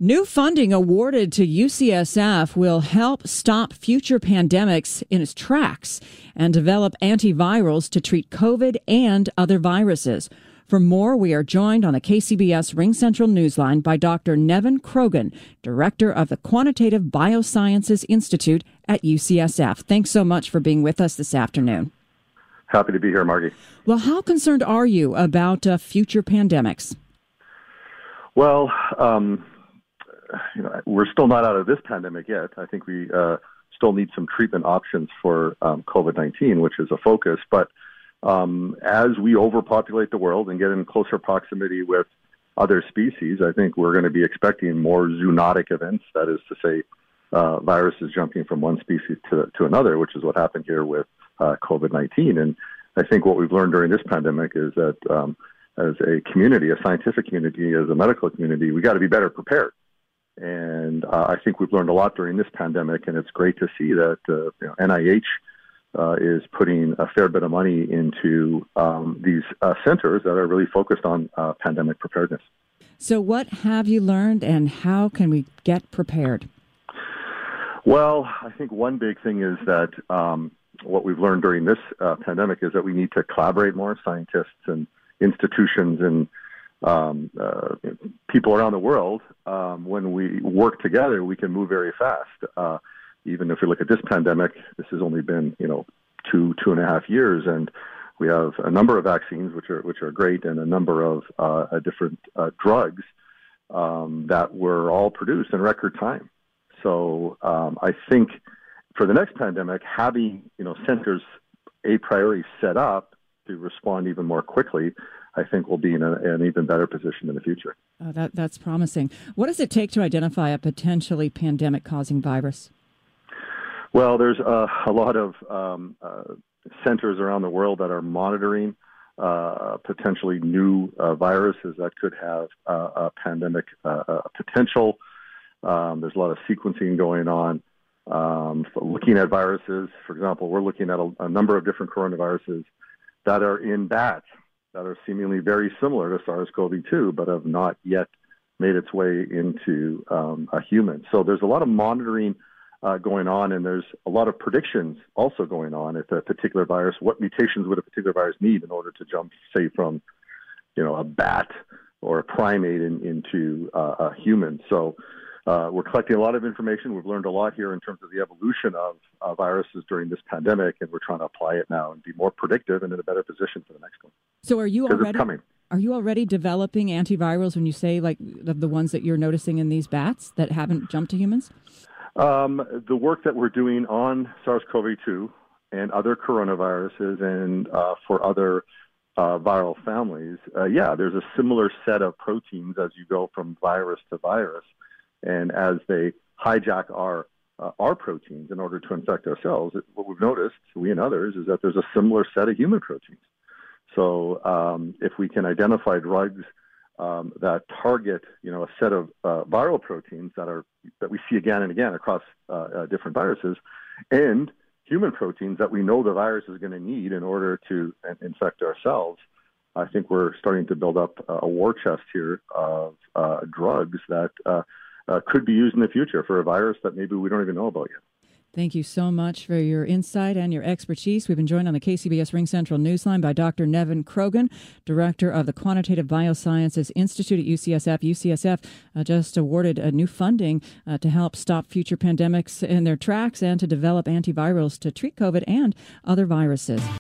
New funding awarded to UCSF will help stop future pandemics in its tracks and develop antivirals to treat COVID and other viruses. For more, we are joined on the KCBS RingCentral Newsline by Dr. Nevin Krogan, Director of the Quantitative Biosciences Institute at UCSF. Thanks so much for being with us this afternoon. Happy to be here, Margie. Well, how concerned are you about future pandemics? Well, we're still not out of this pandemic yet. I think we still need some treatment options for COVID-19, which is a focus. But as we overpopulate the world and get in closer proximity with other species, I think we're going to be expecting more zoonotic events. That is to say, viruses jumping from one species to another, which is what happened here with COVID-19. And I think what we've learned during this pandemic is that as a community, a scientific community, as a medical community, we got to be better prepared. And I think we've learned a lot during this pandemic, and it's great to see that NIH is putting a fair bit of money into these centers that are really focused on pandemic preparedness. So what have you learned, and how can we get prepared? Well, I think one big thing is that what we've learned during this pandemic is that we need to collaborate more, scientists and institutions and people around the world. When we work together, we can move very fast. Even if we look at this pandemic, this has only been, 2.5 years, and we have a number of vaccines, which are great, and a number of different drugs that were all produced in record time. So I think for the next pandemic, having centers a priori set up to respond even more quickly, I think we'll be in an even better position in the future. That's promising. What does it take to identify a potentially pandemic-causing virus? Well, there's a lot of centers around the world that are monitoring potentially new viruses that could have a pandemic potential. There's a lot of sequencing going on. Looking at viruses, for example, we're looking at a number of different coronaviruses that are in bats, that are seemingly very similar to SARS-CoV-2, but have not yet made its way into a human. So there's a lot of monitoring going on, and there's a lot of predictions also going on if a particular virus, what mutations would a particular virus need in order to jump, say, from a bat or a primate into a human. So we're collecting a lot of information. We've learned a lot here in terms of the evolution of viruses during this pandemic, and we're trying to apply it now and be more predictive and in a better position for the next one. So are you already it's coming. Are you already developing antivirals when you say like the ones that you're noticing in these bats that haven't jumped to humans? The work that we're doing on SARS-CoV-2 and other coronaviruses and for other viral families, there's a similar set of proteins as you go from virus to virus. And as they hijack our proteins in order to infect ourselves, what we've noticed, we and others, is that there's a similar set of human proteins. So if we can identify drugs that target, a set of viral proteins that we see again and again across different viruses, and human proteins that we know the virus is going to need in order to infect ourselves, I think we're starting to build up a war chest here of drugs that could be used in the future for a virus that maybe we don't even know about yet. Thank you so much for your insight and your expertise. We've been joined on the KCBS RingCentral Newsline by Dr. Nevin Krogan, Director of the Quantitative Biosciences Institute at UCSF. UCSF just awarded new funding to help stop future pandemics in their tracks and to develop antivirals to treat COVID and other viruses.